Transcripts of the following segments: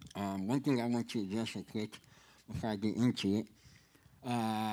One thing I want to address real quick before I get into it. Uh,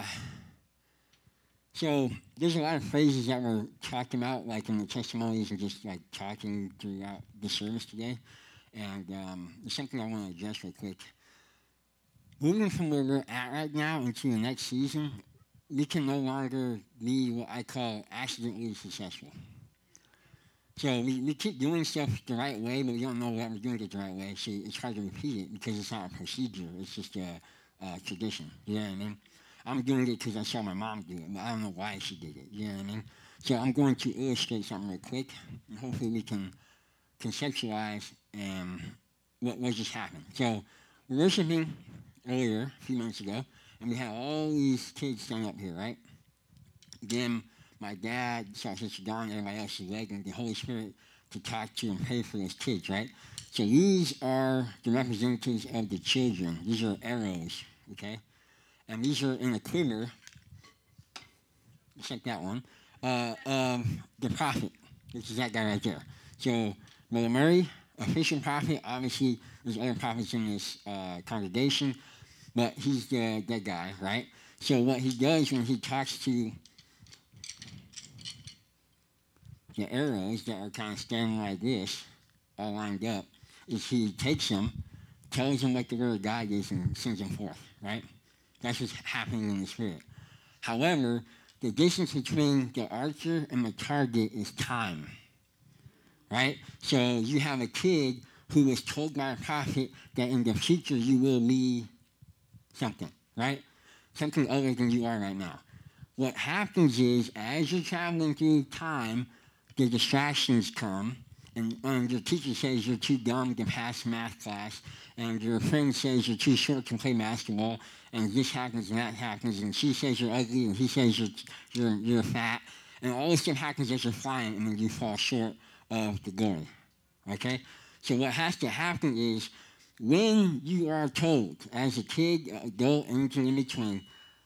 so there's a lot of phrases that were talked about, like in the testimonies and just like talking throughout the service today. And there's something I want to address real quick. Moving from where we're at right now into the next season, we can no longer be what I call accidentally successful. So we keep doing stuff the right way, but we don't know that we're doing it the right way. So it's hard to repeat it because it's not a procedure. It's just a tradition. You know what I mean? I'm doing it because I saw my mom do it, but I don't know why she did it. You know what I mean? So I'm going to illustrate something real quick, and hopefully we can conceptualize what just happened. So we're worshiping earlier, a few minutes ago, and we had all these kids standing up here, right? Then my dad saw Sister Dawn, everybody else is led, and the Holy Spirit to talk to and pray for his kids, right? So these are the representatives of the children. These are arrows, okay? And these are in a quiver, just like that one, of the prophet, which is that guy right there. So Brother Murray, a fishing prophet, obviously there's other prophets in this congregation, but he's the guy, right? So what he does when he talks to the arrows that are kind of standing like this, all lined up, is he takes them, tells them what the word of God is, and sends them forth, right? That's what's happening in the spirit. However, the distance between the archer and the target is time, right? So you have a kid who was told by a prophet that in the future you will be something, right? Something other than you are right now. What happens is, as you're traveling through time, the distractions come, and your teacher says you're too dumb to pass math class, and your friend says you're too short to play basketball, and this happens and that happens, and she says you're ugly, and he says you're fat, and all this stuff happens as you're flying, and then you fall short of the glory. Okay? So what has to happen is when you are told, as a kid, adult, anything in between,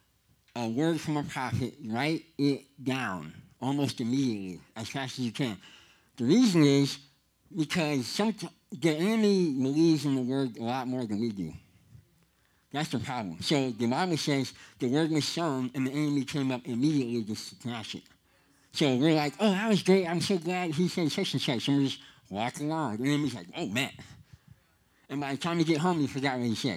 a word from a prophet, write it down almost immediately, as fast as you can. The reason is because the enemy believes in the word a lot more than we do. That's the problem. So the Bible says the word was sown and the enemy came up immediately to snatch it. So we're like, oh, that was great. I'm so glad he said such and such. And we're just walking along. The enemy's like, oh, man. And by the time you get home, you forgot what he said.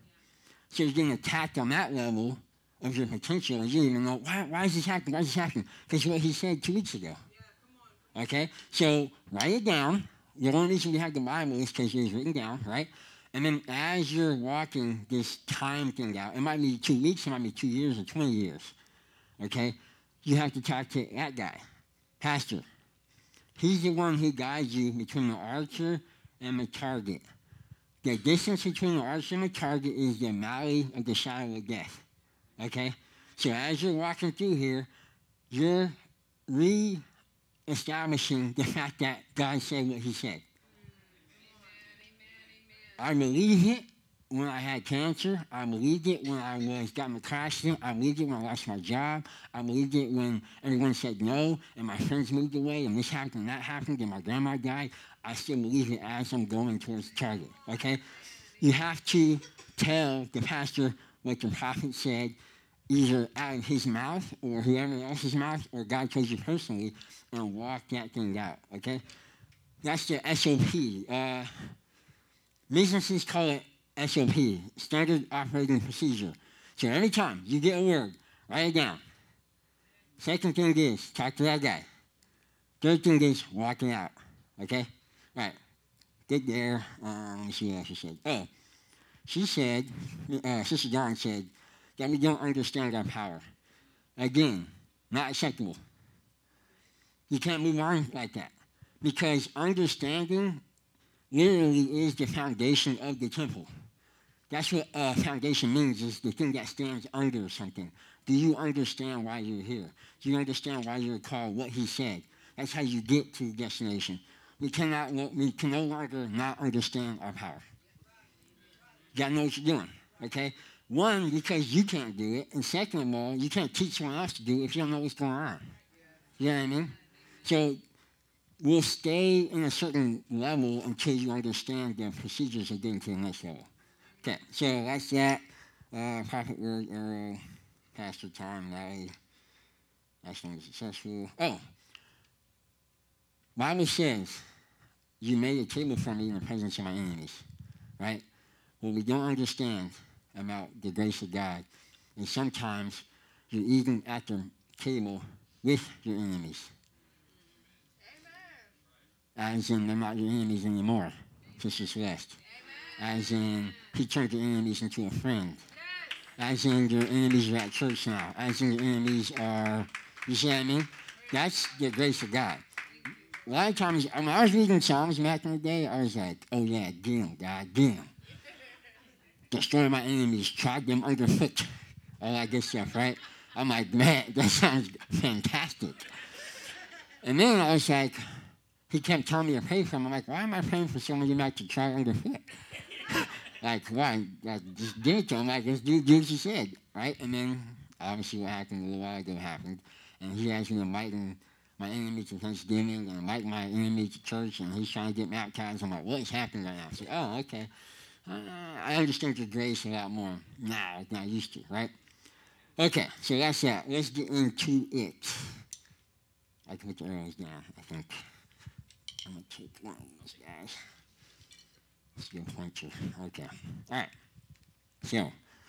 So you're getting attacked on that level of your potential. And you don't even know, why is this happening? Why is this happening? Because what he said 2 weeks ago. Okay? So write it down. The only reason we have the Bible is because it is written down, right? And then as you're walking this time thing out, it might be 2 weeks, it might be 2 years or 20 years, okay? You have to talk to that guy, pastor. He's the one who guides you between the archer and the target. The distance between the archer and the target is the valley of the shadow of death, okay? So as you're walking through here, you're establishing the fact that God said what he said. I believed it when I had cancer. I believed it when I got in a car accident. I believed it when I lost my job. I believed it when everyone said no and my friends moved away and this happened and that happened and my grandma died. I still believe it as I'm going towards the target, okay? You have to tell the pastor what the prophet said either out of his mouth or whoever else's mouth or God told you personally and walk that thing out, okay? That's the SOP. Businesses call it SOP, Standard Operating Procedure. So every time you get a word, write it down. Second thing is, talk to that guy. Third thing is, walk it out, okay? All right, get there. Let me see what else she said. Oh, she said, Sister Dawn said, that we don't understand our power. Again, not acceptable. You can't move on like that. Because understanding literally is the foundation of the temple. That's what foundation means, is the thing that stands under something. Do you understand why you're here? Do you understand why you're called, what he said? That's how you get to the destination. We can no longer not understand our power. You gotta know what you're doing, okay? One, because you can't do it, and second of all, you can't teach someone else to do it if you don't know what's going on. You know what I mean? So will stay in a certain level until you understand the procedures of getting to the next level. Okay, so that's that. Prophet word, arrow, pastor time, rally, actually successful. Oh, Bible says, you made a table for me in the presence of my enemies, right? What we don't understand about the grace of God is sometimes you're eating at the table with your enemies. As in, they're not your enemies anymore, Sister Celeste. As in, he turned your enemies into a friend. As in, your enemies are at church now. As in, your enemies are, you see what I mean? That's the grace of God. A lot of times, when I was reading Psalms back in the day, I was like, oh yeah, get him, God, get him. Destroy my enemies, trod them underfoot, all that good stuff, right? I'm like, man, that sounds fantastic. And then I was like, he kept telling me to pray for him. I'm like, why am I praying for somebody not to try underfoot? Like, why? Like, just give it to him. Like, just do what you said, right? And then, obviously, what happened a little while ago happened. And he has me inviting my enemy to Thanksgiving and inviting my enemy to church, and he's trying to get baptized. I'm like, what is happening right now? I said, oh, okay. I understand your grace a lot more now than I used to, right? Okay, so that's that. Let's get into it. I can put the arrows down, I think. I'm going to take one of those guys. Let's do a pointer. Okay. All right. So,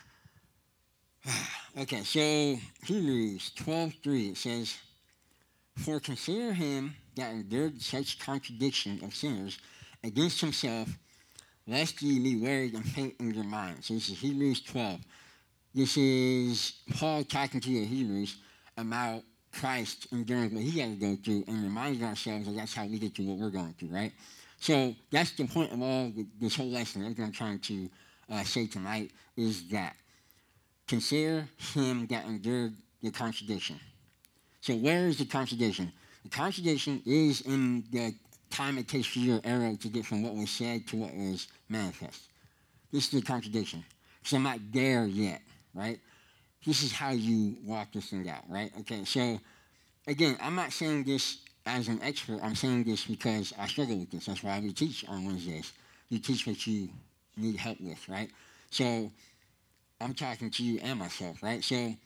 Hebrews 12:3, it says, for consider him that endured such contradiction of sinners against himself, lest ye be wearied and faint in your mind. So this is Hebrews 12. This is Paul talking to the Hebrews about Christ enduring what he had to go through and reminding ourselves that that's how we get to what we're going through, right? So that's the point of all this whole lesson. Everything I'm trying to say tonight is that consider him that endured the contradiction. So where is the contradiction? The contradiction is in the time it takes for your arrow to get from what was said to what was manifest. This is the contradiction. Because I'm not there yet, right? This is how you walk this thing out, right? Okay, so again, I'm not saying this as an expert. I'm saying this because I struggle with this. That's why we teach on Wednesdays. You teach what you need help with, right? So I'm talking to you and myself, right? So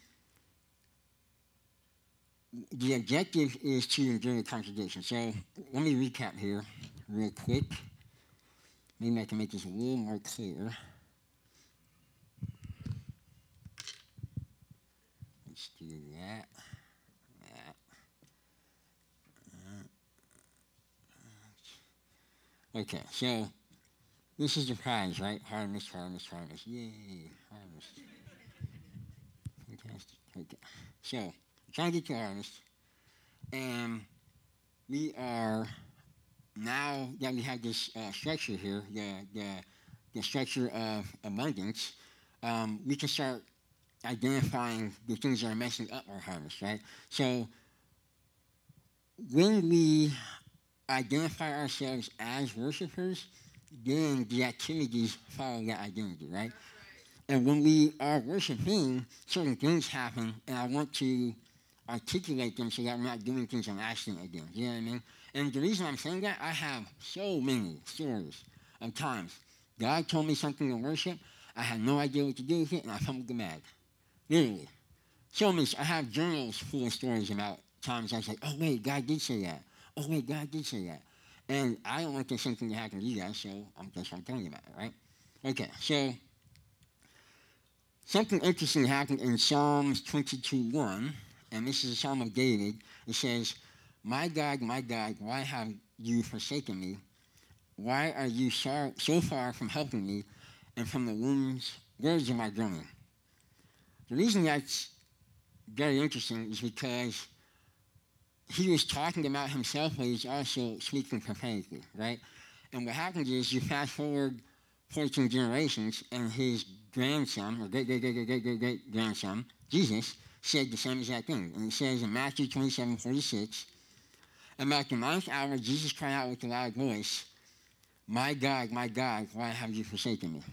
the objective is to endure the contradiction. So let me recap here real quick. Maybe I can make this a little more clear. Let's do that. Okay, so this is the prize, right? Harvest, harvest, harvest. Yay, harvest. Fantastic. Okay. So, I'm trying to get to harvest. And we are, now that we have this structure here, the structure of abundance, we can start identifying the things that are messing up our harvest, right? So, when we identify ourselves as worshipers, then the activities follow that identity, right? And when we are worshiping, certain things happen, and I want to articulate them so that I'm not doing things on accident again. You know what I mean? And the reason I'm saying that, I have so many stories of times God told me something in worship, I had no idea what to do with it, and I fumbled the bag. Literally. So many. I have journals full of stories about times I was like, oh, wait, God did say that. Oh, wait, God did say that. And I don't want the same thing to happen to you guys, so that's what I'm telling you about it, right? Okay, so something interesting happened in Psalms 22:1, and this is a Psalm of David. It says, my God, why have you forsaken me? Why are you so far from helping me and from the words of my groaning? The reason that's very interesting is because he was talking about himself, but he's also speaking prophetically, right? And what happens is you fast forward 14 generations, and his grandson, or great-great-great-great-great-grandson, Jesus, said the same exact thing. And it says in Matthew 27:46, about the ninth hour, Jesus cried out with a loud voice, my God, why have you forsaken me?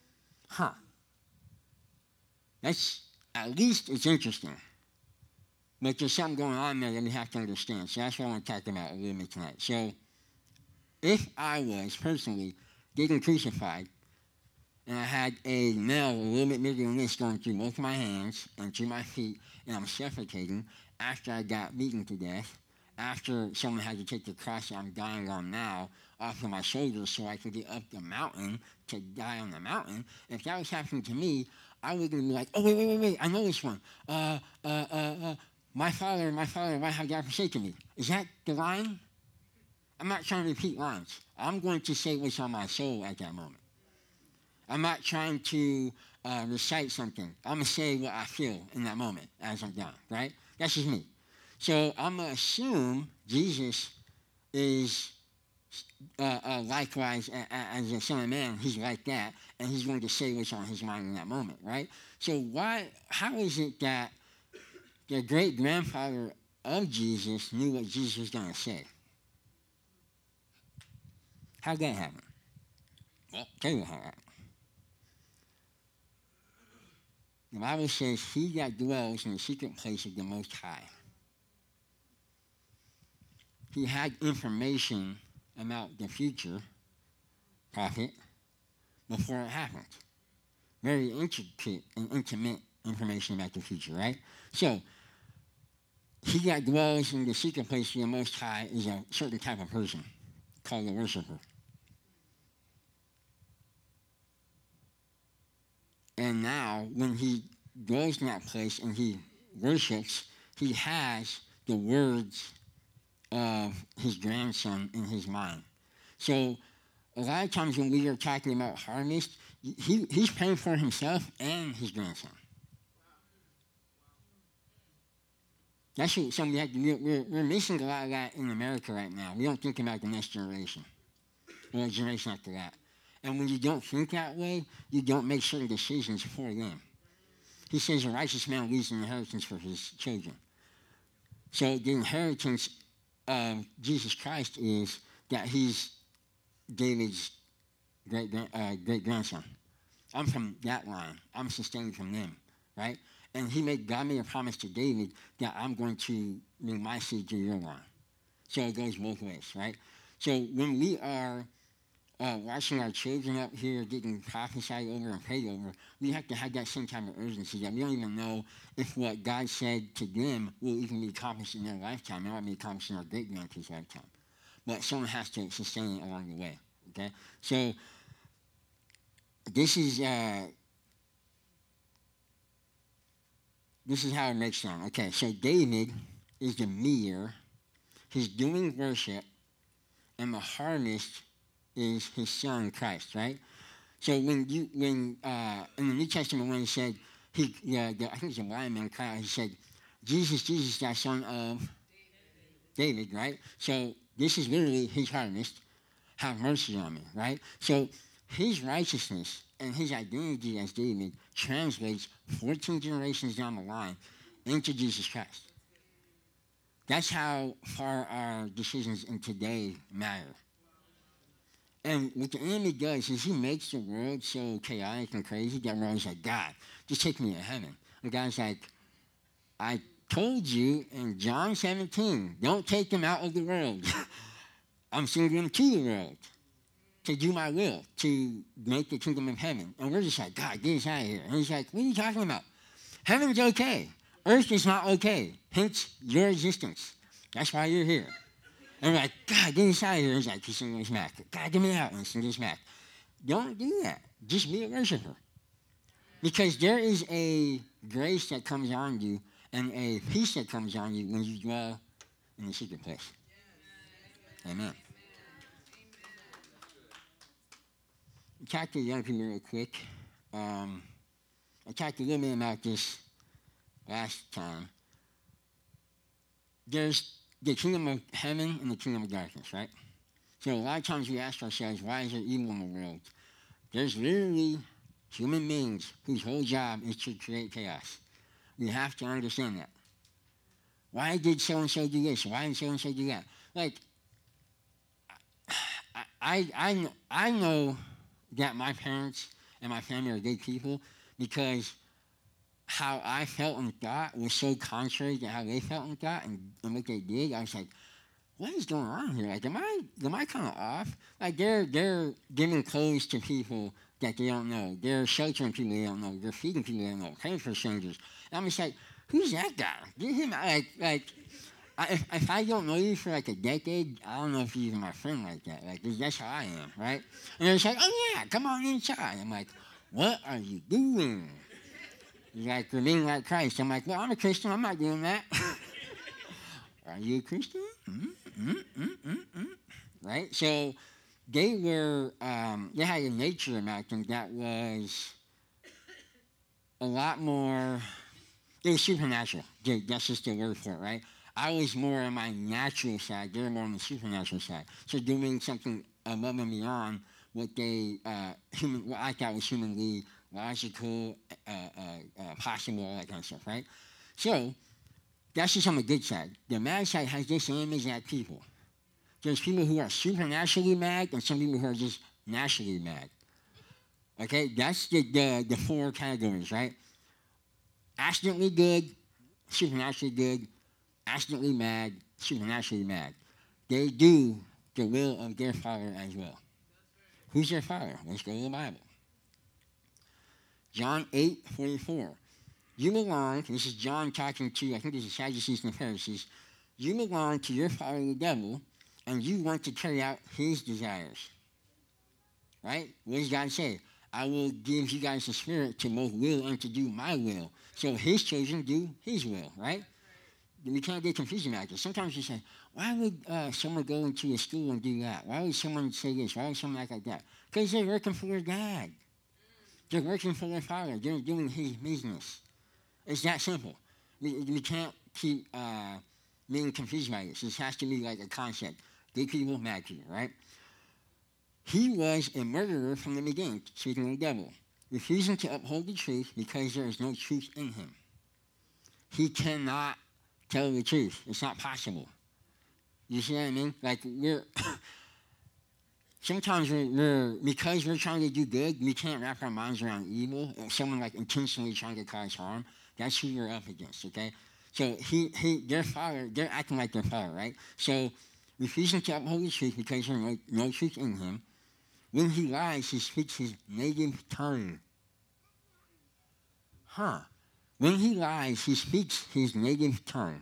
That's, at least it's interesting. But there's something going on there that we have to understand. So that's what I want to talk about a little bit tonight. So if I was personally getting crucified and I had a nail a little bit bigger than this going through both of my hands and through my feet, and I'm suffocating after I got beaten to death, after someone had to take the cross that I'm dying on now off of my shoulders so I could get up the mountain to die on the mountain, if that was happening to me, I would be like, oh, wait, I know this one. My father, why have thou forsaken me? Is that the line? I'm not trying to repeat lines. I'm going to say what's on my soul at that moment. I'm not trying to recite something. I'm going to say what I feel in that moment as I'm done, right? That's just me. So I'm going to assume Jesus is likewise, as a son of man, he's like that, and he's going to say what's on his mind in that moment, right? So how is it that the great-grandfather of Jesus knew what Jesus was going to say? How'd that happen? Well, I'll tell you how that happened. The Bible says, he that dwells in the secret place of the Most High. He had information about the future prophet before it happened. Very intricate and intimate information about the future, right? So, he that dwells in the secret place of the Most High is a certain type of person called a worshiper. And now, when he goes in that place and he worships, he has the words of his grandson in his mind. So, a lot of times when we are talking about harvest, he's praying for himself and his grandson. That's what something have to, we're missing a lot of that in America right now. We don't think about the next generation or the generation after that. And when you don't think that way, you don't make certain decisions for them. He says a righteous man leaves an inheritance for his children. So the inheritance of Jesus Christ is that he's David's great-grandson. I'm from that line. I'm sustained from them, right? And God made a promise to David that I'm going to bring my seed to your line. So it goes both ways, right? So when we are watching our children up here getting prophesied over and prayed over, we have to have that same type of urgency that we don't even know if what God said to them will even be accomplished in their lifetime. It might be accomplished in our great-grandkids' lifetime. But someone has to sustain it along the way, okay? So this is how it makes sense. Okay, so David is the meter. He's doing worship, and the harvest is his son Christ, right? So when in the New Testament, when he said I think it's a blind man cried out, he said, Jesus, Jesus, thou son of David, right? So this is literally his harvest. Have mercy on me, right? So his righteousness and his identity as David translates 14 generations down the line into Jesus Christ. That's how far our decisions in today matter. And what the enemy does is he makes the world so chaotic and crazy that we're always like, God, just take me to heaven. And God's like, I told you in John 17, don't take them out of the world. I'm sending them to the world to do my will, to make the kingdom of heaven. And we're just like, God, get us out of here. And he's like, what are you talking about? Heaven's okay. Earth is not okay. Hence your existence. That's why you're here. And we're like, God, get us out of here. He's like, just send us back. God, get me out and send us back. Don't do that. Just be a worshiper. Because there is a grace that comes on you and a peace that comes on you when you dwell in the secret place. Amen. Talk to young people real quick. I talked a little bit about this last time. There's the kingdom of heaven and the kingdom of darkness, right? So a lot of times we ask ourselves, why is there evil in the world? There's literally human beings whose whole job is to create chaos. We have to understand that. Why did so-and-so do this? Why did so-and-so do that? Like, I know that my parents and my family are good people because how I felt and thought was so contrary to how they felt and thought and what they did. I was like, what is going on here? Like, am I kind of off? Like, they're giving clothes to people that they don't know. They're sheltering people they don't know. They're feeding people they don't know. Praying for strangers. And I'm just like, who's that guy? Get him out. If I don't know you for like a decade, I don't know if you're even my friend like that. Like, that's how I am, right? And they're just like, oh yeah, come on inside. I'm like, what are you doing? He's like, you're being like Christ. I'm like, well, I'm a Christian. I'm not doing that. Are you a Christian? Right? So they had a nature about them that was a lot more, it was supernatural. That's just the word for it, right? I was more on my natural side. They were more on the supernatural side. So doing something above and beyond what what I thought was humanly logical, possible, all that kind of stuff, right? So that's just on the good side. The bad side has this image at people. There's people who are supernaturally mad and some people who are just naturally mad. Okay, that's the four categories, right? Accidentally good, supernaturally good, accidentally mad, supernaturally mad. They do the will of their Father as well. Who's their Father? Let's go to the Bible. John 8:44. You belong, this is John talking to, I think this is Sadducees and the Pharisees. You belong to your father the devil, and you want to carry out his desires. Right? What does God say? I will give you guys the spirit to both will and to do my will. So his children do his will, right? We can't get confused about this. Sometimes you say, why would someone go into a school and do that? Why would someone say this? Why would someone act like that? Because they're working for their dad. They're working for their father. They're doing his business. It's that simple. We can't keep being confused by this. This has to be like a concept. Good people, bad people, right? He was a murderer from the beginning, speaking of the devil, refusing to uphold the truth because there is no truth in him. He cannot tell the truth. It's not possible. You see what I mean? Like sometimes because we're trying to do good, we can't wrap our minds around evil. If someone like intentionally trying to cause harm, that's who you're up against. Okay, so their father, they're acting like their father, right? So refusing to uphold the truth because there's no truth in him. When he lies, he speaks his native tongue. When he lies, he speaks his native tongue.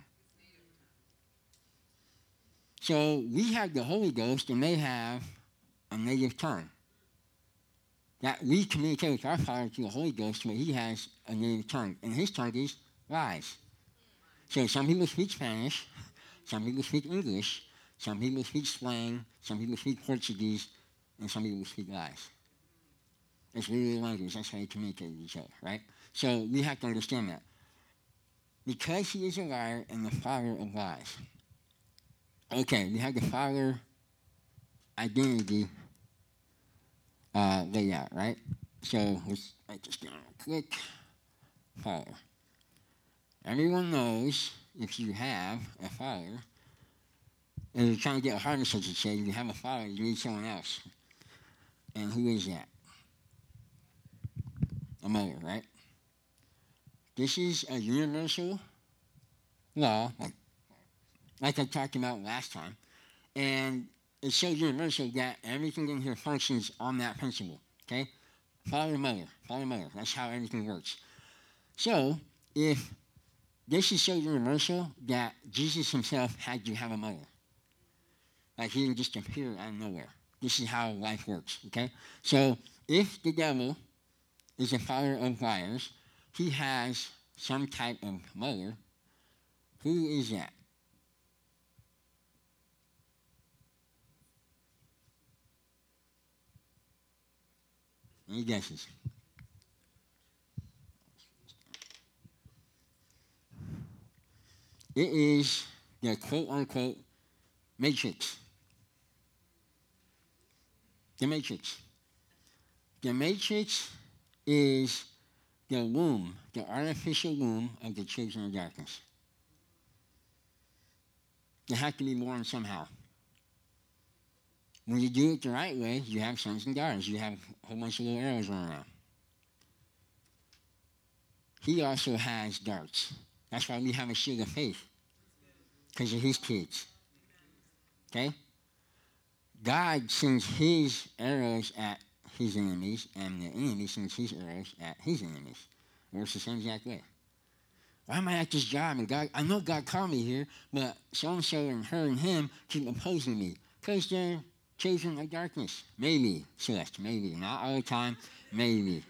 So we have the Holy Ghost, and they have a native tongue. That we communicate with our Father through the Holy Ghost, but he has a native tongue, and his tongue is lies. So some people speak Spanish, some people speak English, some people speak slang, some people speak Portuguese, and some people speak lies. It's really language. That's how they communicate with each other, right? So we have to understand that. Because he is a liar and the father of lies. Okay, we have the father identity laid out, right? So let's write this down real quick. Father. Everyone knows if you have a father, and you're trying to get a harvest, as you say, you have a father, you need someone else. And who is that? A mother, right? This is a universal law, like I talked about last time. And it's so universal that everything in here functions on that principle, okay? Father, mother, that's how everything works. So, if this is so universal that Jesus himself had to have a mother. Like he didn't just appear out of nowhere. This is how life works, okay? So, if the devil is a father of liars, he has some type of mother. Who is that? Any guesses? It is the quote-unquote matrix. The matrix. The matrix is the womb, the artificial womb of the children of darkness. They have to be born somehow. When you do it the right way, you have sons and daughters. You have a whole bunch of little arrows running around. he also has darts. That's why we have a shield of faith, because of his kids. Okay? God sends his arrows at his enemies, and the enemy sends his arrows at his enemies. It works the same exact way. Why am I at this job? And God, I know God called me here, but so-and-so and her and him keep opposing me because they're chasing the darkness. Maybe, Celeste, maybe. Not all the time, maybe.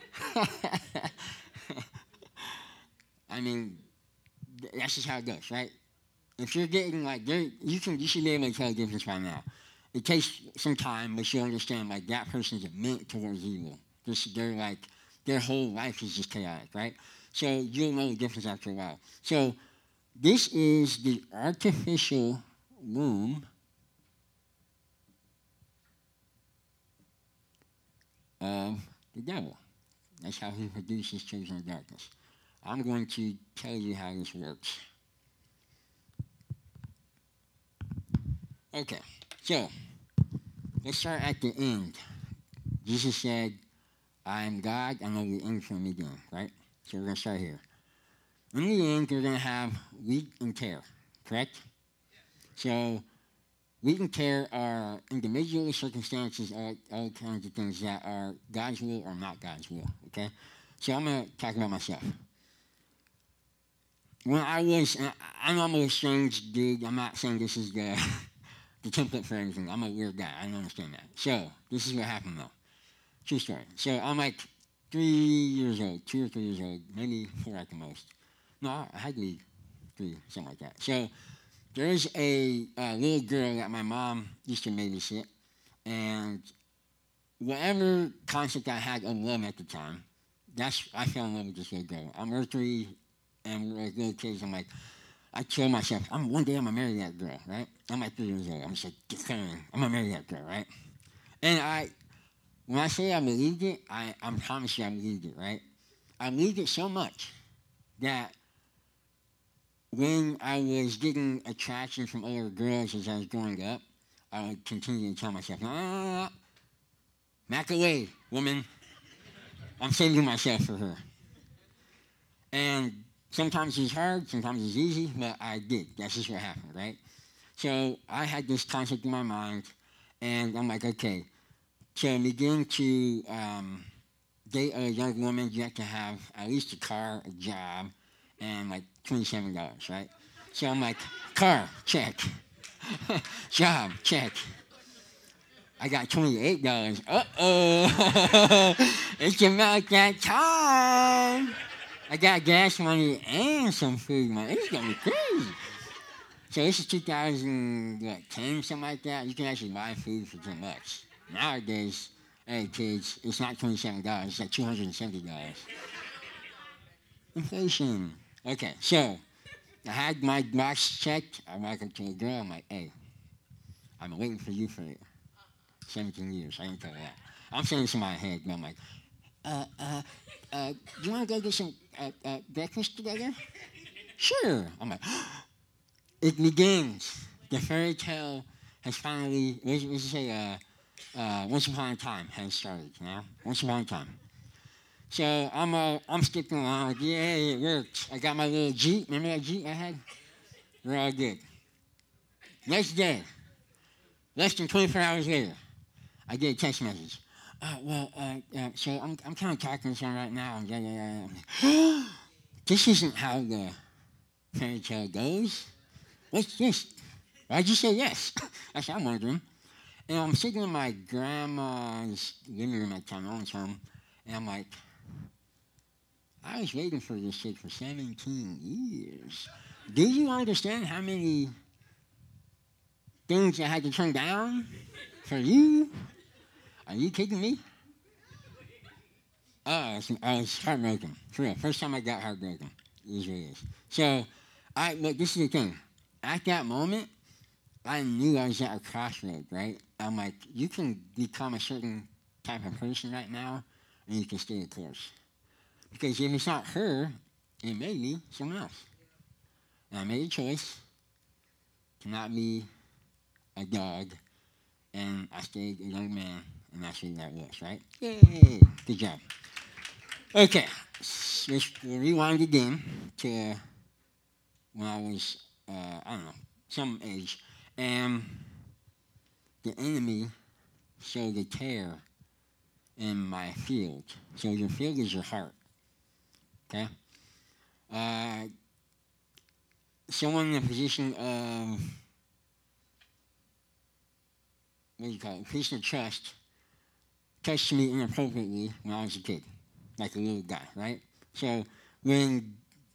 I mean, that's just how it goes, right? If you're getting like, you should be able to tell the difference by now. It takes some time, but you understand like that person's meant towards evil. They're like, their whole life is just chaotic, right? So you'll know the difference after a while. So this is the artificial womb of the devil. That's how he produces children of darkness. I'm going to tell you how this works. Okay, so let's start at the end. Jesus said, I am God, I know the end from the beginning, right? So we're going to start here. In the end, you're going to have wheat and tare, correct? So wheat and tare are individual circumstances, all kinds of things that are God's will or not God's will, okay? So I'm going to talk about myself. When I know I'm a strange dude. I'm not saying this is the template for anything. I'm a weird guy. I don't understand that. So this is what happened, though. True story. So I'm like 3 years old, 2 or 3 years old, maybe 4 at the most. No, I had to be 3, something like that. So there's a little girl that my mom used to babysit, and whatever concept I had of love at the time, I fell in love with this little girl. I'm earthly, and we're like little kids. I told myself, one day I'm gonna marry that girl, right? I'm like 3 years old. I'm just like declaring, I'm gonna marry that girl, right? And when I say I believed it, I promise you I believed it, right? I believed it so much that when I was getting attraction from other girls as I was growing up, I would continue to tell myself, no, back away, woman. I'm saving myself for her. And sometimes it's hard, sometimes it's easy, but I did. That's just what happened, right? So I had this concept in my mind, and I'm like, okay, to begin to date a young woman, you have to have at least a car, a job, and like $27, right? So I'm like, car, check. Job, check. I got $28. Uh-oh. It's about that time. I got gas money and some food money. It's gonna be crazy. So this is 2010, something like that. You can actually buy food for $10. Nowadays, hey kids, it's not $27. It's like $270. Inflation. Okay, so I had my box checked. I walk up to a girl. I'm like, hey, I've been waiting for you for 17 years. I didn't tell her that. I'm saying this in my head. And I'm like, do you want to go get some breakfast together? Sure. I'm like, it begins. The fairy tale has finally, let's say, once upon a time has started, you know? Once upon a time. So I'm skipping along, like, yeah, it worked. I got my little Jeep. Remember that Jeep I had? We're all good. Next day, less than 24 hours later, I get a text message. So I'm kind of talking to someone right now. Yeah. This isn't how the fairy tale goes. What's this? Why'd you say yes? That's what I'm wondering. And I'm sitting in my grandma's living room at the time, own home, and I'm like, I was waiting for this shit for 17 years. Do you understand how many things I had to turn down for you? Are you kidding me? I was heartbroken. For real. First time I got heartbroken. It is what it is. So, look, this is the thing. At that moment, I knew I was at a crossroad, right? I'm like, you can become a certain type of person right now, and you can stay the course. Because if it's not her, it may be someone else. And I made a choice to not be a dog, and I stayed a young man, and that's what that was, right? Yay! Good job. Okay, we'll rewind again to when I was, I don't know, some age. And the enemy showed a tear in my field. So your field is your heart. Okay? Uh, Someone in a position of, what do you call it, position of trust touched me inappropriately when I was a kid, like a little guy, right? So when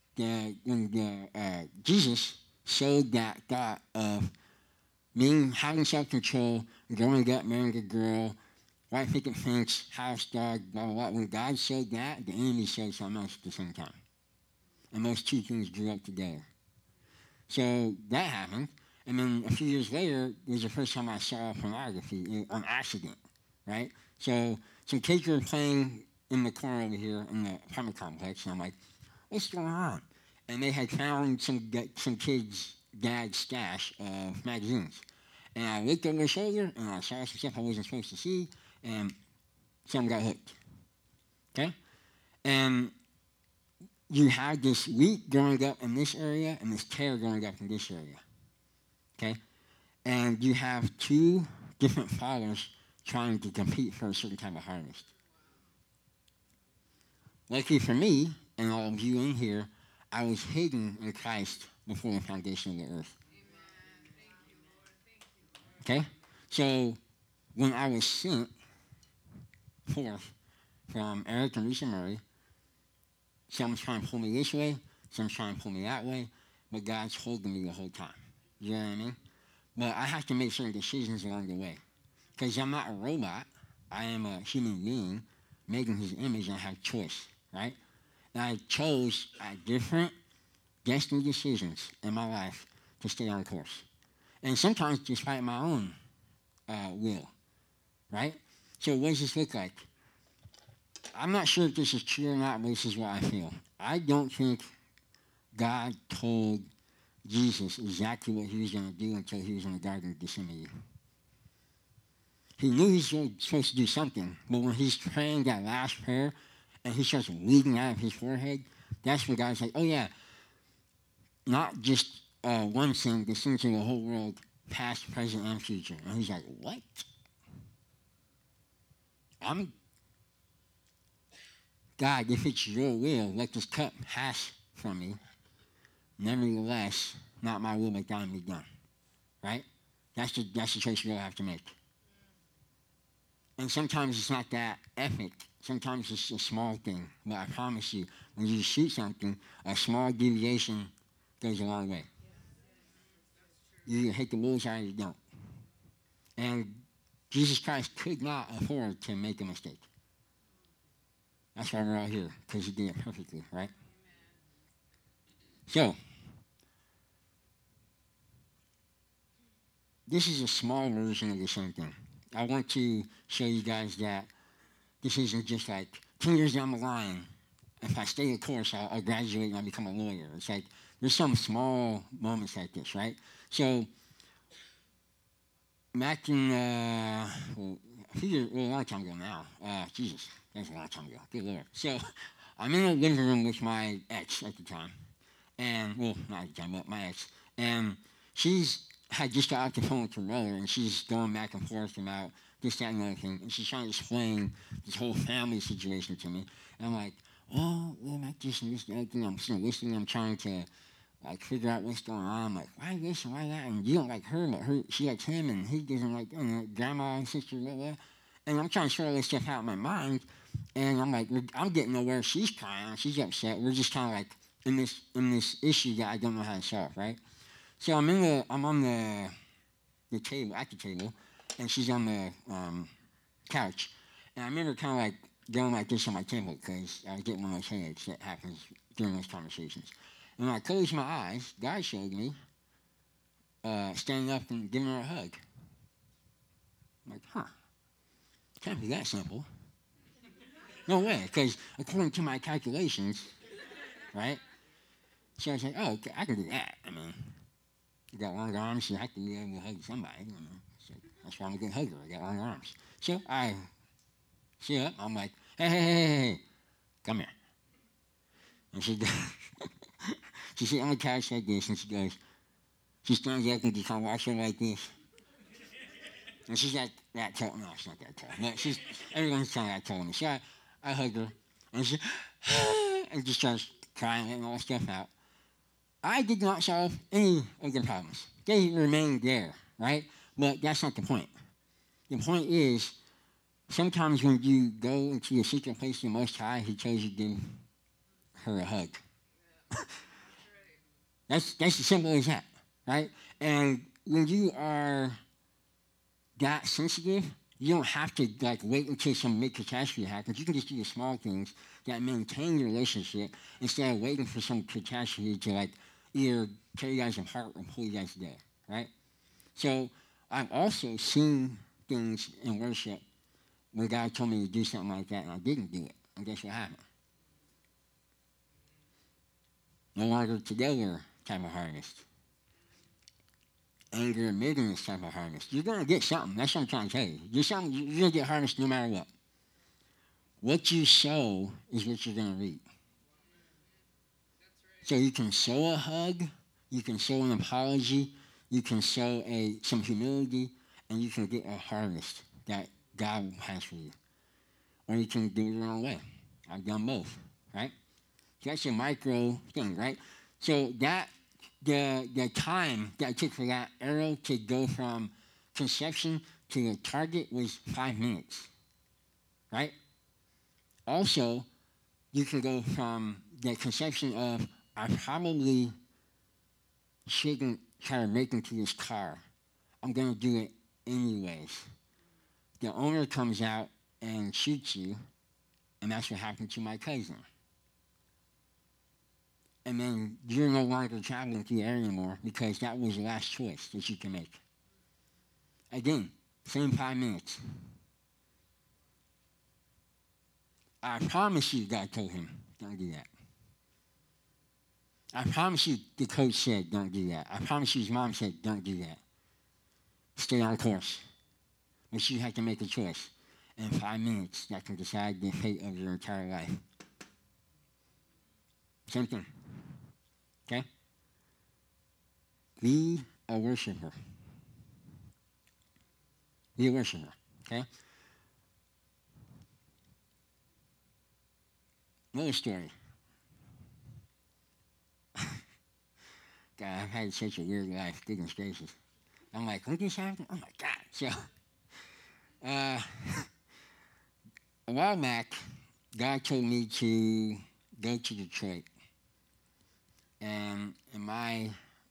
Jesus showed that thought of me having self-control, growing up, marrying a girl, white picket fence, house dog, blah, blah, blah. When God showed that, the enemy showed something else at the same time. And those two things grew up together. So that happened. And then a few years later, it was the first time I saw pornography on accident, right? So some kids were playing in the corner over here in the apartment complex, and I'm like, what's going on? And they had found some kids' dad's stash of magazines. And I looked over their shoulder, and I saw some stuff I wasn't supposed to see, and some got hooked. Okay? And you had this wheat growing up in this area and this tear growing up in this area. Okay? And you have two different fathers trying to compete for a certain type of harvest. Luckily for me, and all of you in here, I was hidden in Christ before the foundation of the earth. Okay? So when I was sent forth from Eric and Lisa Murray, someone's trying to pull me this way, someone's trying to pull me that way, but God's holding me the whole time. You know what I mean? But I have to make certain decisions along the way. Because I'm not a robot. I am a human being made in his image, and I have choice, right? And I chose different destiny decisions in my life to stay on course. And sometimes despite my own will, right? So what does this look like? I'm not sure if this is true or not, but this is what I feel. I don't think God told Jesus exactly what he was going to do until he was in the Garden of Gethsemane. He knew he was supposed to do something, but when he's praying that last prayer and he starts bleeding out of his forehead, that's when God's like, oh yeah, not just one sin, the sins of the whole world, past, present, and future. And he's like, what? God, if it's your will, let this cup pass from me. Nevertheless, not my will, but thine be done. Right? That's the choice we'll have to make. And sometimes it's not that epic. Sometimes it's a small thing. But I promise you, when you shoot something, a small deviation goes a long way. You either hit the bullseye or you don't. And Jesus Christ could not afford to make a mistake. That's why we're all here, because he did it perfectly, right? So, this is a small version of the same thing. I want to show you guys that this isn't just like 10 years down the line, if I stay the course, I'll graduate and I'll become a lawyer. It's like there's some small moments like this, right? So, back in, a long time ago now. Jesus, that's a long time ago. Good Lord. So, I'm in the living room with my ex at the time. And, well, not at the time, but my ex. And she's had just got off the phone with her brother, and she's going back and forth about this, that, and the other thing. And she's trying to explain this whole family situation to me. And I'm like, well, like this and this and the other thing. I'm still listening. I'm trying to like figure out what's going on. I'm like, why this and why that? And you don't like her, but she likes him, and he doesn't like grandma and sister, blah, blah. And I'm trying to sort all this stuff out in my mind. And I'm like, I'm getting nowhere. She's crying. She's upset. We're just kind of like in this issue that I don't know how to solve, right? So I'm on the table, at the table, and she's on the couch. And I remember kind of like going like this on my table because I was getting one of those headaches that happens during those conversations. And when I closed my eyes, God showed me standing up and giving her a hug. I'm like, can't be that simple. No way, because according to my calculations, right? So I was like, oh, okay, I can do that. I mean, I got long arms, so I can be able to hug somebody. So that's why I'm a good hugger. I got long arms. So I sit up. I'm like, hey, come here. And she goes, she sits on the couch like this, and she stands up and just kind of walks her like this. And she's like that tall. No, she's not that tall. But everyone's kind of that tall. So I hug her, and she, and just starts crying and all stuff out. I did not solve any of the problems. They remained there, right? But that's not the point. The point is, sometimes when you go into a secret place of the Most High, He chose you to give her a hug. That's as simple as that, right? And when you are that sensitive, you don't have to like wait until some big catastrophe happens. You can just do the small things that maintain your relationship instead of waiting for some catastrophe to like either tear you guys apart or pull you guys together, right? So I've also seen things in worship where God told me to do something like that and I didn't do it. And guess what happened? No longer together type of harvest. Anger and bitterness type of harvest. You're going to get something. That's what I'm trying to tell you. You're going to get harvest no matter what. What you sow is what you're going to reap. So you can sow a hug, you can sow an apology, you can sow some humility, and you can get a harvest that God has for you. Or you can do it your own way. I've done both, right? So that's a micro thing, right? So the time that it took for that arrow to go from conception to the target was 5 minutes, right? Also, you can go from the conception of, I probably shouldn't try to make into this car. I'm going to do it anyways. The owner comes out and shoots you, and that's what happened to my cousin. And then you're no longer traveling through the area anymore because that was the last choice that you can make. Again, same 5 minutes. I promise you, God told him, don't do that. I promise you, the coach said, don't do that. I promise you, his mom said, don't do that. Stay on course. But you have to make a choice. In 5 minutes, that can decide the fate of your entire life. Same thing. Okay? Be a worshiper. Be a worshiper. Okay? Another story. God, I've had such a weird life. Goodness gracious. I'm like, what just happened? Oh my God. So, a while back, God told me to go to Detroit. And in my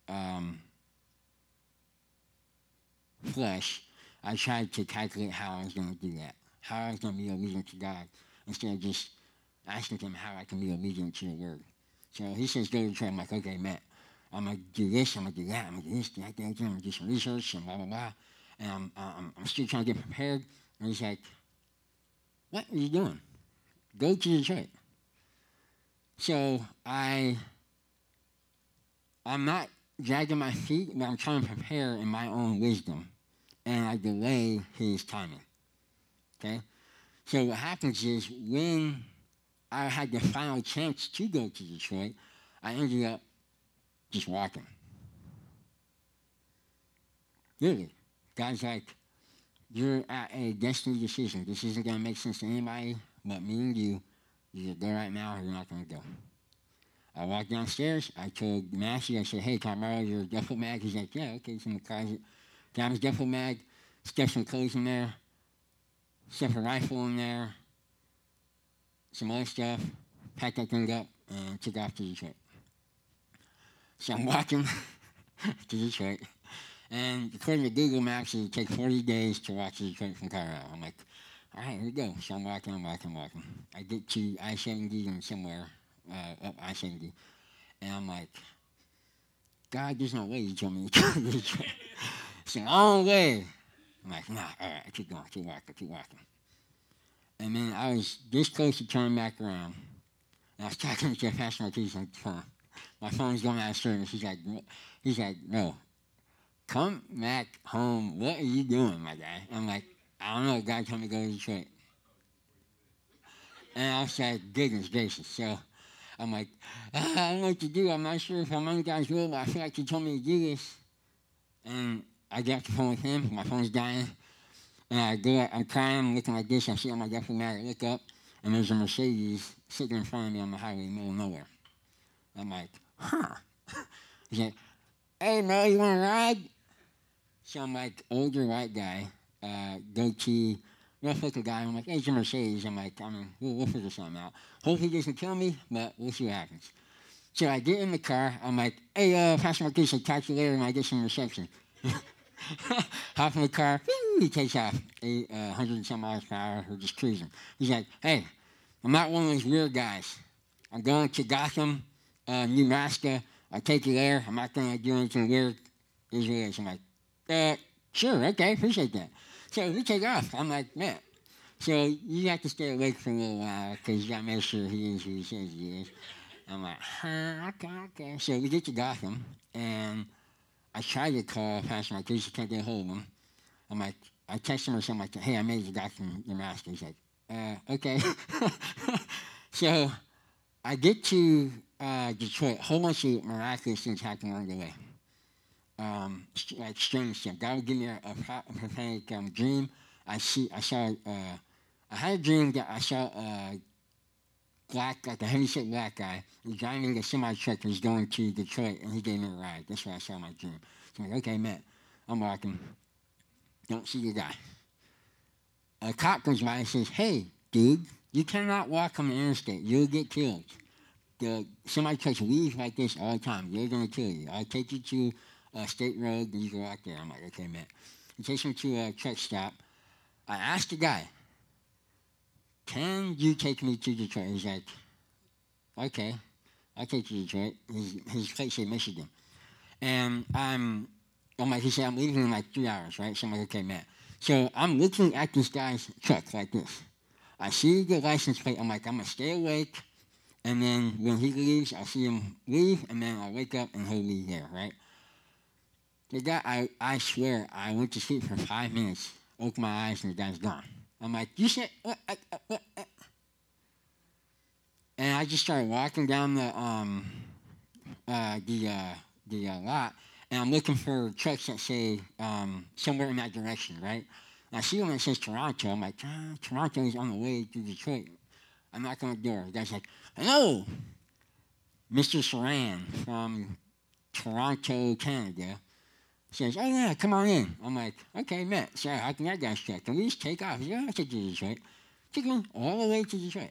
flesh, I tried to calculate how I was going to do that, how I was going to be obedient to God, instead of just asking him how I can be obedient to the word. So he says, go to Detroit. I'm like, okay, Matt, I'm going to do this, I'm going to do that, I'm going to do this, that, I'm going to do some research, and blah, blah, blah. And I'm still trying to get prepared. And he's like, what are you doing? Go to Detroit. So I'm not dragging my feet, but I'm trying to prepare in my own wisdom. And I delay his timing. Okay? So what happens is when I had the final chance to go to Detroit, I ended up just walking. Really. God's like, you're at a destiny decision. This isn't going to make sense to anybody but me and you. You go right now or you're not going to go. I walked downstairs. I told Massey, I said, hey, can I borrow your duffel bag? He's like, yeah, okay, it's in the closet. Got his duffel bag, stuffed some clothes in there, stuffed a rifle in there, some other stuff, packed that thing up, and took off to Detroit. So I'm walking to Detroit, and according to Google Maps, it would take 40 days to walk to Detroit from Colorado. I'm like, all right, here we go. So I'm walking. I get to I-70 and somewhere up I-70, and I'm like, God, there's no way you told me to go to Detroit. It's a long way. I'm like, nah, all right, keep going, keep walking. And then I was this close to turning back around. And I was talking to Pastor Marquise on the phone. My phone's going out of service. He's like, no, come back home. What are you doing, my guy? I'm like, I don't know. God told me to go to Detroit. And I was like, goodness gracious. So I'm like, I don't know what to do. I'm not sure if I'm on God's will, but I feel like He told me to do this. And I get off the phone with him. My phone's dying. And I go, I'm crying, I'm looking like this. I see on my Diplomat, I look up, and there's a Mercedes sitting in front of me on the highway in the middle of nowhere. I'm like, huh. He's like, hey, Mel, you want to ride? So I'm like, older white guy, goatee, rough looking guy. I'm like, hey, it's a Mercedes. I'm like, we'll figure something out. Hopefully he doesn't kill me, but we'll see what happens. So I get in the car. I'm like, hey, Pastor Marcus, I'll talk to you later when I get some reception. Hop in the car. He takes off 100 and some miles per hour. We're just cruising. He's like, hey, I'm not one of those weird guys. I'm going to Gotham, Nebraska. I'll take you there. I'm not going to do anything weird. Here's what it is. I'm like, sure, okay, appreciate that. So we take off. I'm like, man. So you have to stay awake for a little while because you got to make sure he is who he says he is. I'm like, okay. So we get to Gotham, and I tried to call Pastor Mike. I can't get a hold of him. I'm like, I text him or something like, hey, I made the Gotham, Nebraska. He's like, okay. So I get to Detroit. A whole bunch of miraculous things happen along the way. Like strange stuff. God would give me a prophetic dream. I had a dream that I saw like a heavyset black guy. He's driving a semi truck and he's going to Detroit, and he gave me a ride. That's what I saw in my dream. So I'm like, okay, Matt, I'm walking. Don't see the guy. A cop comes by and says, hey, dude, you cannot walk on the interstate. You'll get killed. The semi trucks leave like this all the time. They're going to kill you. I'll take you to a state road and you can walk there. I'm like, okay, Matt. He takes me to a truck stop. I asked the guy, can you take me to Detroit? He's like, okay, I'll take you to Detroit. His place said Michigan. And I'm like, he said, I'm leaving in like 3 hours, right? So I'm like, okay, Matt. So I'm looking at this guy's truck like this. I see the license plate. I'm like, I'm going to stay awake. And then when he leaves, I'll see him leave. And then I'll wake up and he'll be there, right? The guy, I swear, I went to sleep for 5 minutes, opened my eyes, and the guy's gone. I'm like, you said, what? And I just started walking down the lot, and I'm looking for trucks that say somewhere in that direction, right? And I see one that says Toronto. I'm like, Toronto is on the way to Detroit. I'm knocking on the door. The guy's like, hello, Mr. Saran from Toronto, Canada. Says, oh yeah, come on in. I'm like, okay, Matt, sorry, how can that guy's truck? Can we just take off? Yeah, I'll take you to Detroit. Took me all the way to Detroit.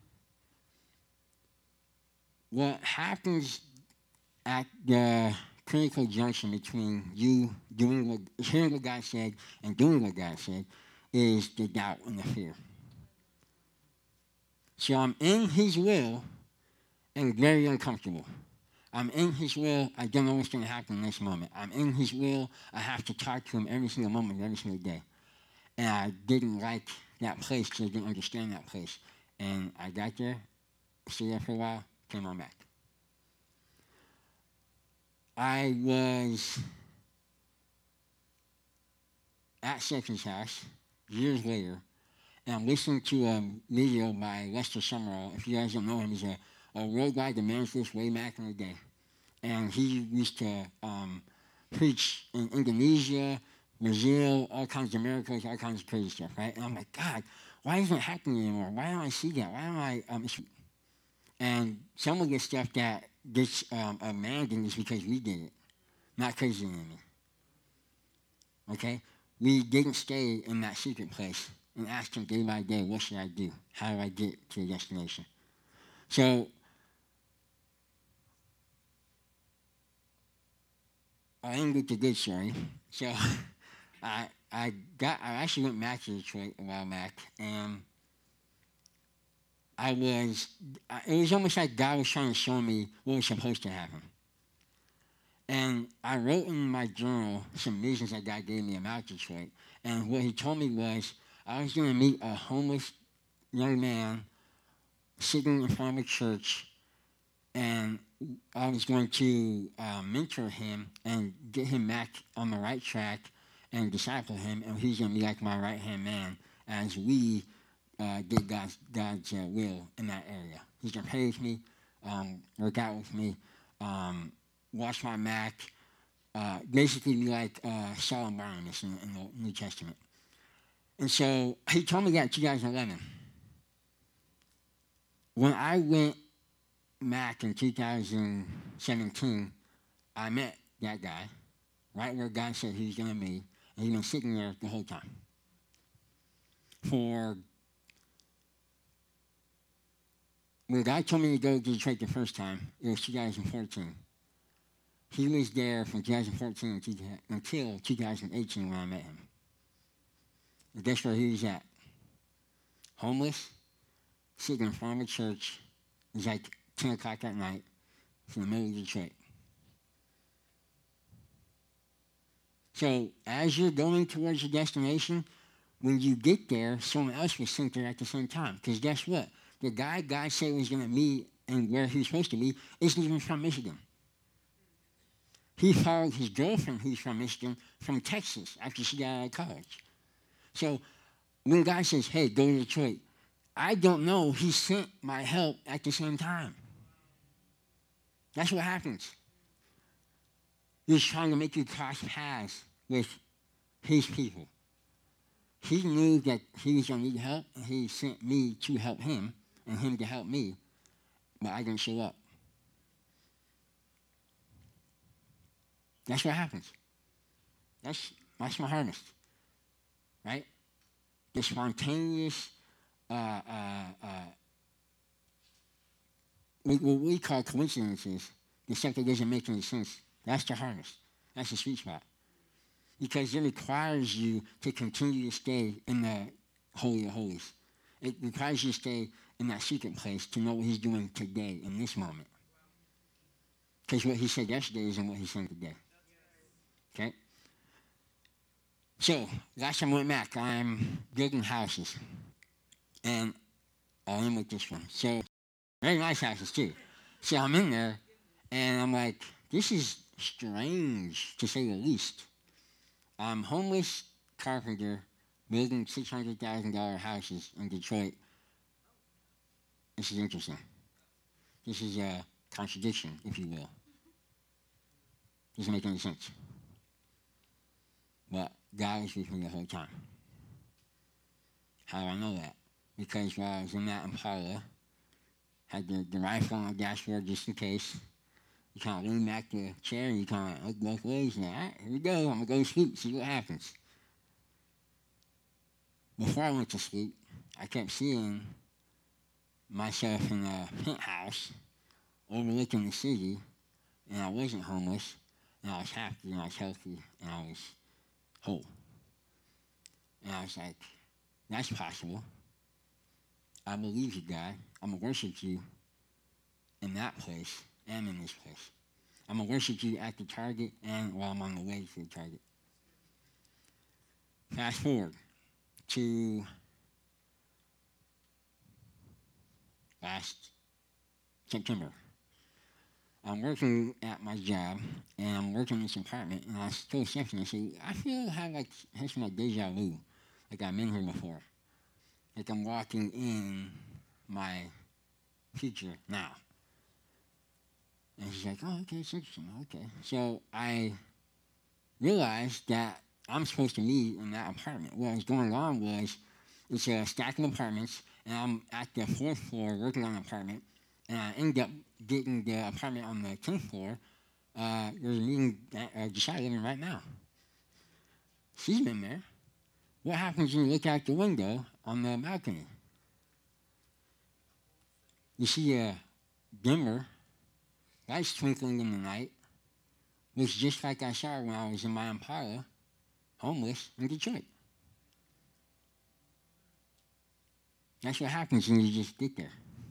What happens at the critical junction between you hearing what God said and doing what God said is the doubt and the fear. So I'm in His will and very uncomfortable. I'm in His will. I don't know what's going to happen in this moment. I'm in His will. I have to talk to Him every single moment, every single day. And I didn't like that place because I didn't understand that place. And I got there, stayed there for a while, came on back. I was at Sexton's house years later, and I'm listening to a video by Lester Summerall. If you guys don't know him, he's a road guy that managed this way back in the day. And he used to preach in Indonesia, Brazil, all kinds of miracles, all kinds of crazy stuff, right? And I'm like, God, why isn't it happening anymore? Why don't I see that? Why don't I... and some of the stuff that gets abandoned is because we did it, not because of the enemy. Okay? We didn't stay in that secret place and ask Him day by day, what should I do? How do I get to the destination? So, I end with the good story. So, I actually went back to Detroit a while back, and it was almost like God was trying to show me what was supposed to happen. And I wrote in my journal some visions that God gave me about Detroit. And what He told me was I was going to meet a homeless young man sitting in front of a church, and I was going to mentor him and get him back on the right track and disciple him, and he's going to be like my right-hand man as we did God's will in that area. He's going to pray with me. work out with me, watch my Mac, basically be like Saul and Barnabas in the New Testament. And so he told me that in 2011. When I went Mac in 2017, I met that guy right where God said he was going to be, and he's been sitting there the whole time. When God told me to go to Detroit the first time, it was 2014. He was there from 2014 until 2018 when I met him. And guess where he was at? Homeless, sitting in front of a church. It was like 10 o'clock at night. It's in the middle of Detroit. So as you're going towards your destination, when you get there, someone else was sent there at the same time. Because guess what? The guy God said was going to meet and where he was supposed to be isn't even from Michigan. He followed his girlfriend, who's from Michigan, from Texas after she got out of college. So when God says, hey, go to Detroit, I don't know he sent my help at the same time. That's what happens. He's trying to make you cross paths with his people. He knew that he was going to need help, and he sent me to help him, and him to help me, but I didn't show up. That's what happens. That's my harvest, right? The spontaneous, what we call coincidences, the stuff that doesn't make any sense, that's the harvest. That's the sweet spot. Because it requires you to continue to stay in the Holy of Holies. It requires you to stay in that secret place to know what he's doing today, in this moment. Because what he said yesterday isn't what he's saying today. Okay? So, last time I went back, I'm building houses. And I'll end with this one. So, very nice houses, too. So, I'm in there, and I'm like, this is strange, to say the least. I'm homeless carpenter building $600,000 houses in Detroit. This is interesting. This is a contradiction, if you will. Doesn't make any sense. But God was with me the whole time. How do I know that? Because while I was in that Impala, had the rifle on the dashboard just in case. You kind of lean back the chair and you kind of look both ways and all right, here we go. I'm going to go to sleep, see what happens. Before I went to sleep, I kept seeing myself in a penthouse overlooking the city, and I wasn't homeless, and I was happy, and I was healthy, and I was whole. And I was like, that's possible. I believe you, God. I'm going to worship you in that place and in this place. I'm going to worship you at the Target and while I'm on the way to the Target. Fast forward to last September. I'm working at my job, and I'm working in this apartment, and I told Stephanie, I said, I feel like it's my deja vu, like I've been here before. Like I'm walking in my future now. And she's like, oh, okay, it's interesting, okay. So I realized that I'm supposed to meet in that apartment. What was going on was, it's a stack of apartments, and I'm at the 4th floor working on an apartment, and I end up getting the apartment on the 10th floor. There's a meeting that Josiah living right now. She's been there. What happens when you look out the window on the balcony? You see a dimmer, lights twinkling in the night. Looks just like I saw when I was in my Impala, homeless in Detroit. That's what happens when you just get there.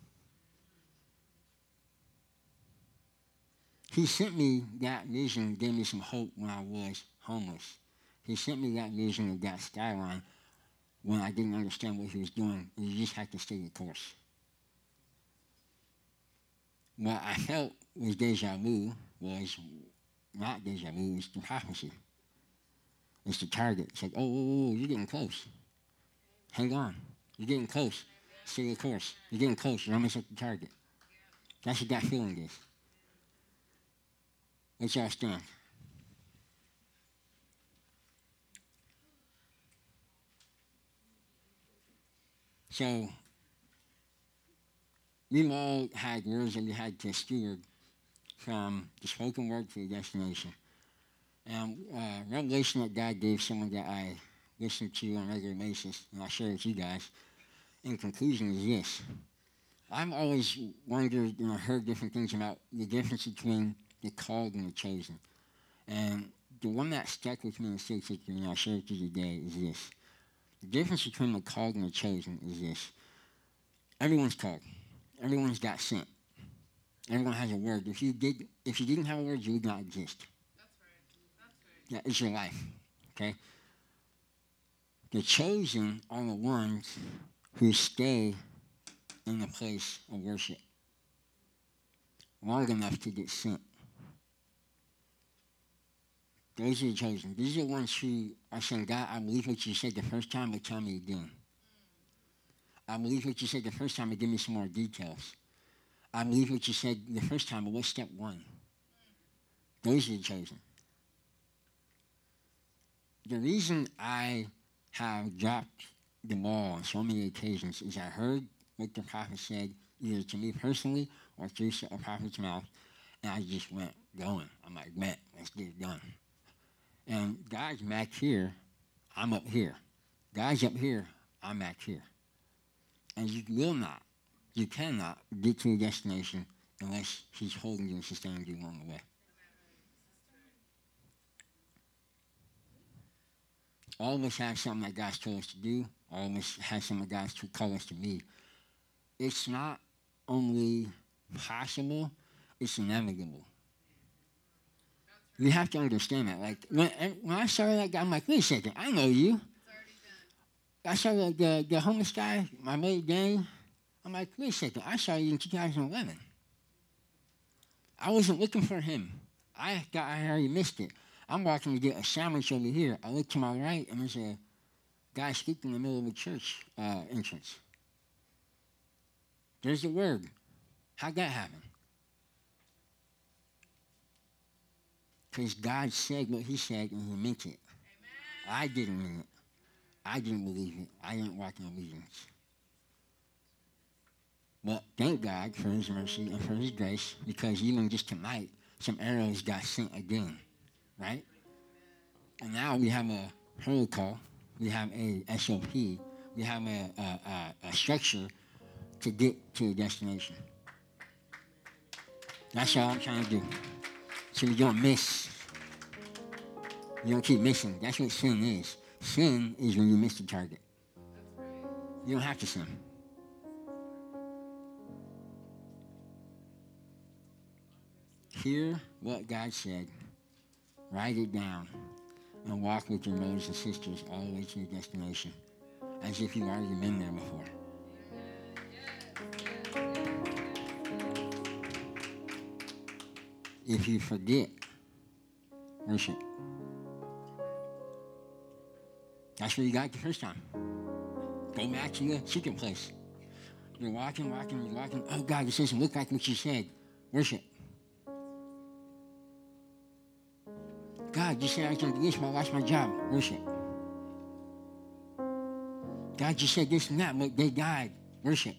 He sent me that vision, gave me some hope when I was homeless. He sent me that vision of that skyline when I didn't understand what he was doing. You just had to stay the course. What I felt was deja vu was not deja vu, it's the prophecy. It's the target. It's like, oh, you're getting close. Hang on. You're getting close. Stay the course. You're getting close. You're almost at the target. That's what that feeling is. Let's all stand. So, we've all had words that we had to steward from the spoken word to the destination. And revelation that God gave someone that I listen to on a regular basis, and I'll share with you guys, in conclusion, is this. I've always wondered and heard different things about the difference between the called and the chosen. And the one that stuck with me and sticks with me, and I'll share it with you today, is this. The difference between the called and the chosen is this. Everyone's called. Everyone's got sent. Everyone has a word. If you didn't have a word, you would not exist. That's right. Yeah, it's your life. Okay? The chosen are the ones who stay in the place of worship long enough to get sent. Those are the chosen. These are the ones who are saying, God, I believe what you said the first time, but tell me again. I believe what you said the first time, but give me some more details. I believe what you said the first time, but what's step one? Those are the chosen. The reason I have dropped the ball on so many occasions is I heard what the prophet said, either to me personally or through a prophet's mouth, and I just went going. I'm like, man, let's get it done. And God's back here, I'm up here. God's up here, I'm back here. And you cannot get to your destination unless He's holding you and sustaining you along the way. All of us have something that God's told us to do. All of us have something that God's called us to be. It's not only possible, it's inevitable. You have to understand that. Like when I saw that guy, I'm like, wait a second, I know you. I saw the homeless guy, my mate Danny. I'm like, wait a second, I saw you in 2011. I wasn't looking for him. I thought I already missed it. I'm walking to get a sandwich over here. I look to my right, and there's a guy speaking in the middle of a church entrance. There's the word. How'd that happen? Because God said what He said, and He meant it. Amen. I didn't mean it. I didn't believe it. I didn't walk in obedience. But thank God for His mercy and for His grace, because even just tonight, some arrows got sent again, right? And now we have a protocol, we have a SOP, we have a structure to get to a destination. That's all I'm trying to do. So we don't miss. You don't keep missing. That's what sin is. Sin is when you miss the target. You don't have to sin. Hear what God said. Write it down. And walk with your brothers and sisters all the way to your destination. As if you've already been there before. If you forget, worship. That's where you got the first time. Go back to the secret place. You're walking. Oh, God, this doesn't look like what you said. Worship. God, you said I was going to do this, but I lost my job. Worship. God, you said this and that, but they died. Worship.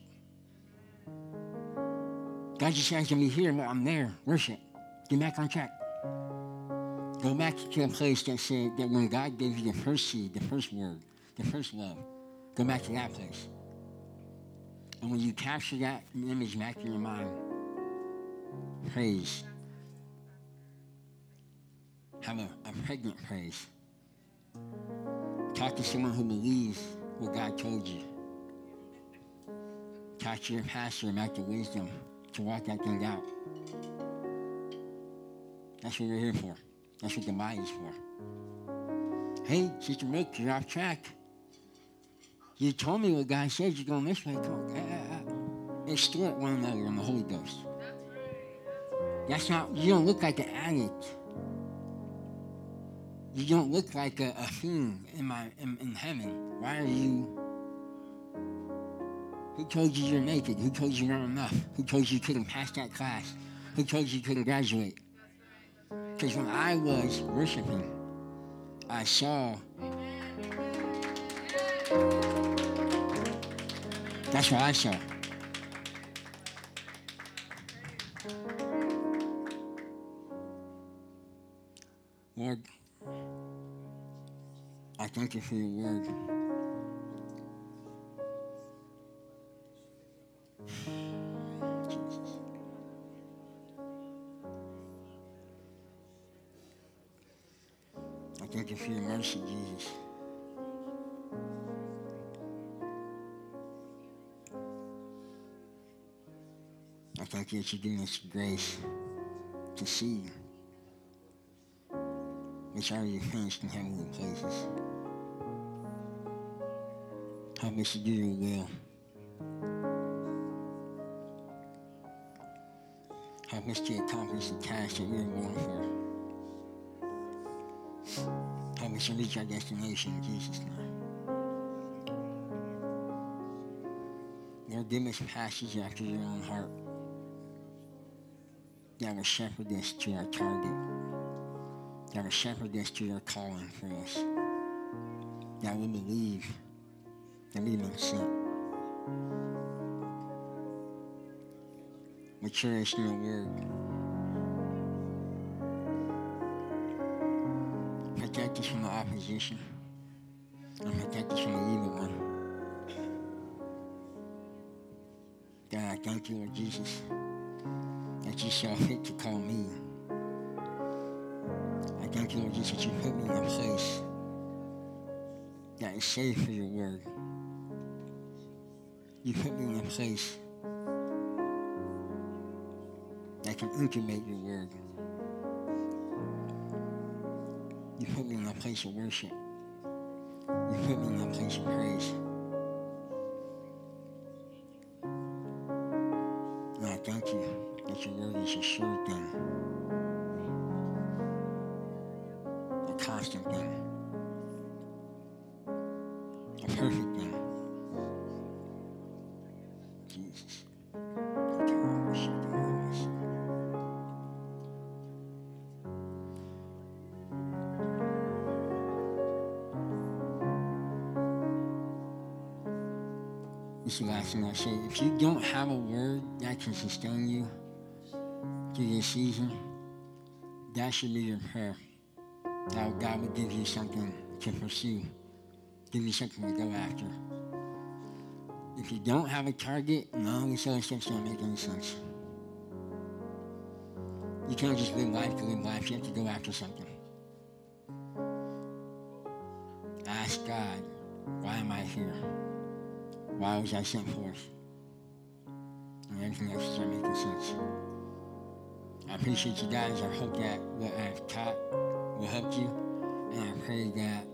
God, you said I was going to be here, but I'm there. Worship. Get back on track. Go back to the place that said that when God gave you the first seed, the first word, the first love, go back to that place. And when you capture that image back in your mind, praise. Have a pregnant praise. Talk to someone who believes what God told you. Talk to your pastor about the wisdom to walk that thing out. That's what we're here for. That's what the body is for. Hey, Sister Brooke, you're off track. You told me what God said. You're going this way. Extort one another in the Holy Ghost. That's not, you don't look like an addict. You don't look like a fiend in heaven. Why are you? Who told you you're naked? Who told you you weren't enough? Who told you you couldn't pass that class? Who told you you couldn't graduate? Because when I was worshiping, I saw. That's what I saw. Lord, I thank you for your word. I thank you for your mercy, Jesus. I thank you that you're giving us grace to see which are you finished in heavenly places. Help us to do your will. Help us to accomplish the task that we are born for. Help us to reach our destination in Jesus' name. Lord, give us passages after your own heart that will shepherd us to our target, that will shepherd us to your calling for us, that will believe that we've been sent. Mature us in your word. Protect us from the opposition and protect us from the evil one. God, I thank you, Lord Jesus, that you saw fit to call me. I thank you, Lord Jesus, that you put me in a place that is safe for your word. You put me in a place that can incubate your word. You put me in a place of worship. You put me in a place of praise. And I thank you that your word is a sure thing, a constant thing, a perfect thing. Jesus. This is the last thing I'll say. If you don't have a word that can sustain you through this season, that should be your prayer. That God will give you something to pursue, give you something to go after. If you don't have a target, none of these other stuff don't make any sense. You can't just live life to live life. You have to go after something. Ask God, why am I here? Why was I sent forth? And everything else is not making sense. I appreciate you guys. I hope that what I've taught will help you. And I pray that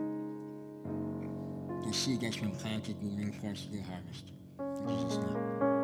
the seed that's been planted will bring forth a good harvest. In Jesus' name.